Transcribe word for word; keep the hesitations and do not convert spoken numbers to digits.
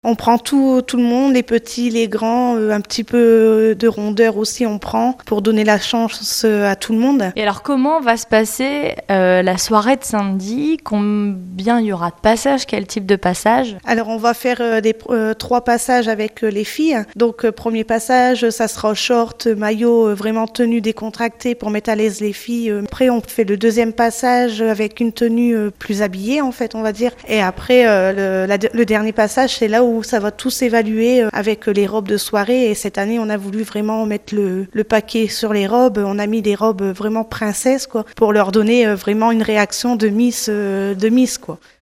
On prend tout, tout le monde, les petits, les grands, euh, un petit peu de rondeur aussi on prend pour donner la chance à tout le monde. Et alors comment va se passer euh, la soirée de samedi? Combien il y aura de passages? Quel type de passage? Alors on va faire euh, des, euh, trois passages avec euh, les filles. Donc euh, premier passage, ça sera short, maillot, euh, vraiment tenue décontractée pour mettre à l'aise les filles. Après on fait le deuxième passage avec une tenue euh, plus habillée en fait on va dire. Et après euh, le, la, le dernier passage c'est là où où ça va tout s'évaluer avec les robes de soirée. Et cette année, on a voulu vraiment mettre le, le paquet sur les robes. On a mis des robes vraiment princesses, quoi, pour leur donner vraiment une réaction de Miss, de Miss, quoi.